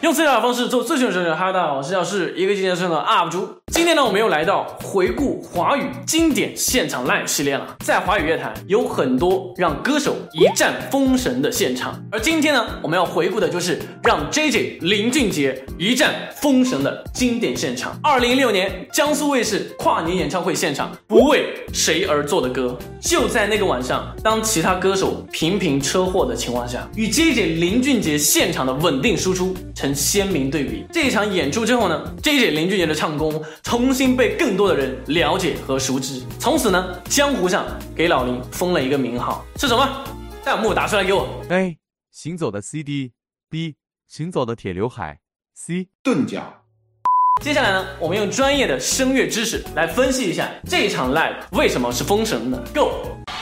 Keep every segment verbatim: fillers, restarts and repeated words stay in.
用最好的方式做最炫的事情。哈喽，大家好，我是耀世，一个健身的 U P 主。今天呢，我们又来到回顾华语经典现场 live 系列了。在华语乐坛有很多让歌手一战封神的现场，而今天呢，我们要回顾的就是让 J J 林俊杰一战封神的经典现场。二零一六年江苏卫视跨年演唱会现场，不为谁而作的歌。就在那个晚上，当其他歌手频频车祸的情况下，与 J J 林俊杰现场的稳定输出呈鲜明对比。这一场演出之后呢 ，J J 林俊杰的唱功重新被更多的人了解和熟知。从此呢，江湖上给老林封了一个名号，是什么？弹幕打出来给我。 A. 行走的 C D。 B. 行走的铁刘海。 C. 钝角。 接下来呢，我们用专业的声乐知识来分析一下这场 live 为什么是封神的。Go！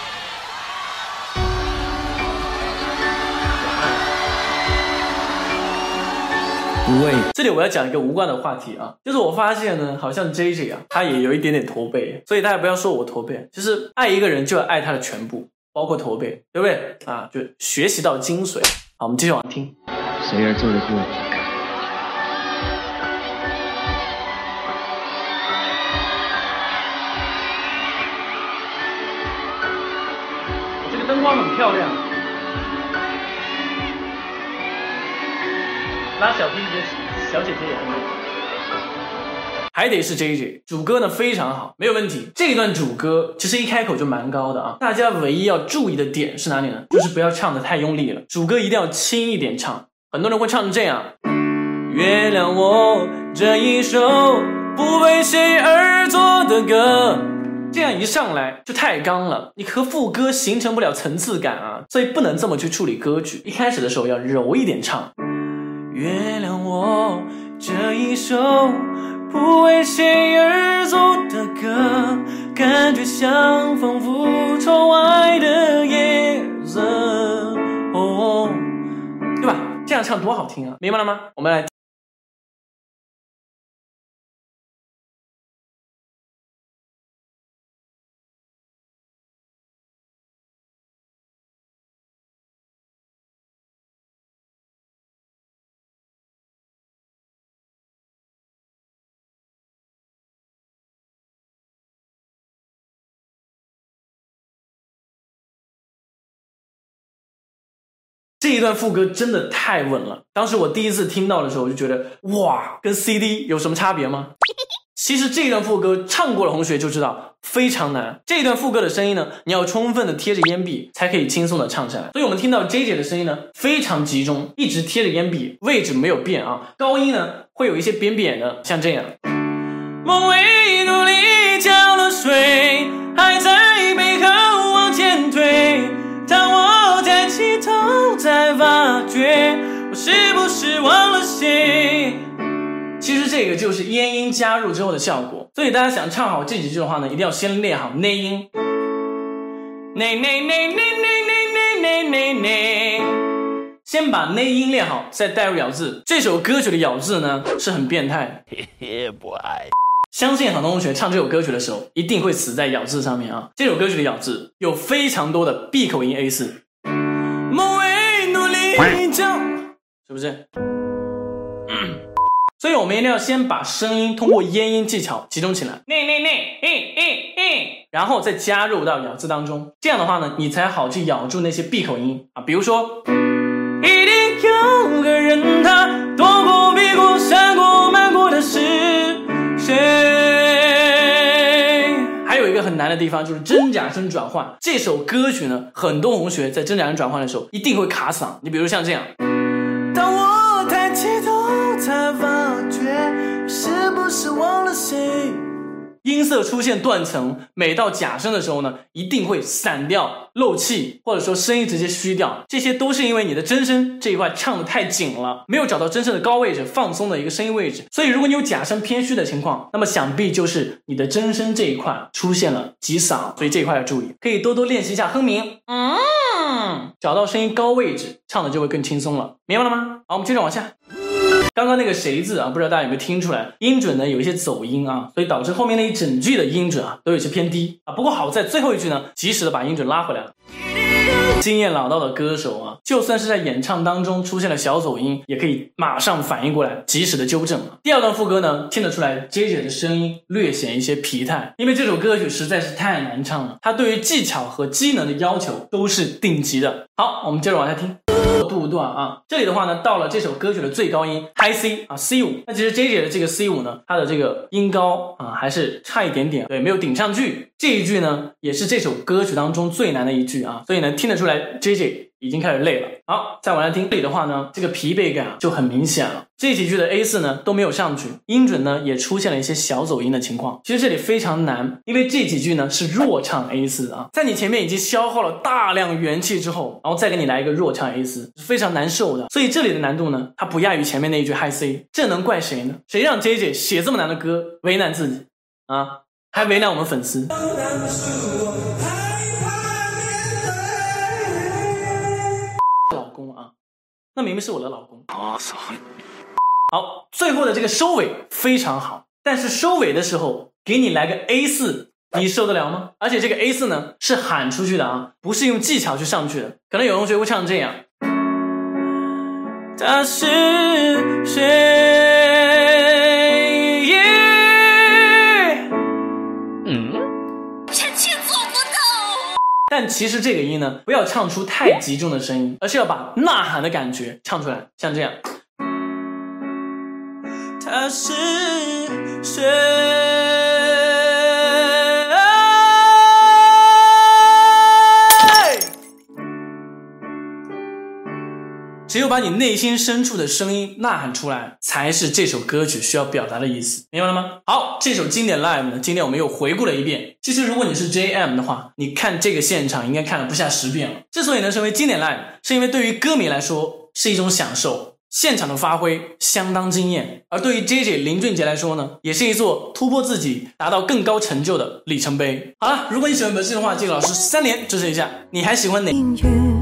这里我要讲一个无关的话题啊，就是我发现呢，好像 J J 啊，他也有一点点驼背，所以大家不要说我驼背，就是爱一个人就要爱他的全部，包括驼背，对不对啊？就学习到精髓。好，我们继续往下听。 谁而作的歌？ 这个灯光很漂亮。拉小提琴的小姐姐也很美，还得是 J J 主歌呢非常好，没有问题。这一段主歌其实一开口就蛮高的啊，大家唯一要注意的点是哪里呢？就是不要唱得太用力了，主歌一定要轻一点唱。很多人会唱成这样：原谅我这一首不为谁而作的歌，这样一上来就太刚了，你和副歌形成不了层次感啊，所以不能这么去处理歌曲。一开始的时候要柔一点唱。原谅我这一首不为谁而作的歌，感觉像仿佛窗外的夜色，哦，对吧？这样唱多好听啊，明白了吗？我们来这一段副歌真的太稳了，当时我第一次听到的时候我就觉得，哇，跟 C D 有什么差别吗？其实这一段副歌唱过的同学就知道非常难，这一段副歌的声音呢，你要充分的贴着烟壁才可以轻松的唱下来。所以我们听到 J J 的声音呢非常集中，一直贴着烟壁，位置没有变啊，高音呢会有一些扁扁的，像这样。梦为努力浇了水，还在背后往前推，当我抬起头才发觉我是不是忘了谁。其实这个就是咽音加入之后的效果，所以大家想唱好这几句的话呢，一定要先练好内音，内内内内内内内内内，先把内音练好，再带入咬字。这首歌曲的咬字呢是很变态的，相信很多同学唱这首歌曲的时候一定会死在咬字上面啊。这首歌曲的咬字有非常多的闭口音 A 四，梦为努力叫，是不是？所以我们一定要先把声音通过咽音技巧集中起来，内内内，诶诶诶，然后再加入到咬字当中。这样的话呢，你才好去咬住那些闭口音啊。比如说，一定有个人他躲过、避过、闪过、瞒过的是谁？还有一个很难的地方就是真假声转换。这首歌曲呢，很多同学在真假声转换的时候一定会卡嗓。你比如像这样，当我抬起头才发觉是不是忘了谁，音色出现断层，每到假声的时候呢，一定会散掉、漏气，或者说声音直接虚掉。这些都是因为你的真声这一块唱得太紧了，没有找到真声的高位置，放松的一个声音位置。所以如果你有假声偏虚的情况，那么想必就是你的真声这一块出现了挤嗓，所以这一块要注意，可以多多练习一下哼鸣，嗯，找到声音高位置，唱的就会更轻松了，明白了吗？好，我们接着往下。刚刚那个谁字啊，不知道大家有没有听出来，音准呢有一些走音啊，所以导致后面那一整句的音准啊都有些偏低啊。不过好在最后一句呢，及时的把音准拉回来了。 经验老道的歌手啊，就算是在演唱当中出现了小走音，也可以马上反应过来，及时的纠正。第二段副歌呢，听得出来 J J 的声音略显一些疲态，因为这首歌曲实在是太难唱了，他对于技巧和机能的要求都是顶级的。好，我们接着往下听。度段啊，这里的话呢，到了这首歌曲的最高音 High C 啊 C 五，那其实 J J 的这个 C 五呢，它的这个音高啊还是差一点点，对，没有顶上去。这一句呢，也是这首歌曲当中最难的一句啊，所以呢，听得出来 J J 已经开始累了。好，再往下听，这里的话呢，这个疲惫感就很明显了。这几句的 A 四 呢都没有上去，音准呢也出现了一些小走音的情况。其实这里非常难，因为这几句呢是弱唱 A 四 啊，在你前面已经消耗了大量元气之后，然后再给你来一个弱唱 A 四，是非常难受的。所以这里的难度呢，它不亚于前面那一句 High C， 这能怪谁呢？谁让 J J 写这么难的歌，为难自己啊，还为难我们粉丝。老公啊，那明明是我的老公。好，最后的这个收尾非常好，但是收尾的时候给你来个 A 四， 你受得了吗？而且这个 A 四 呢是喊出去的啊，不是用技巧去上去的。可能有同学会唱这样，他是谁？嗯，臣妾做不到。但其实这个音呢，不要唱出太集中的声音，而是要把呐喊的感觉唱出来，像这样。他是谁？只有把你内心深处的声音呐喊出来，才是这首歌曲需要表达的意思，明白了吗？好，这首经典 live 呢，今天我们又回顾了一遍。其实如果你是 J M 的话，你看这个现场应该看了不下十遍了。之所以能成为经典 live， 是因为对于歌迷来说是一种享受，现场的发挥相当惊艳，而对于 J J 林俊杰来说呢，也是一座突破自己达到更高成就的里程碑。好了，如果你喜欢本视频的话，记得老师三连支持一下。你还喜欢哪？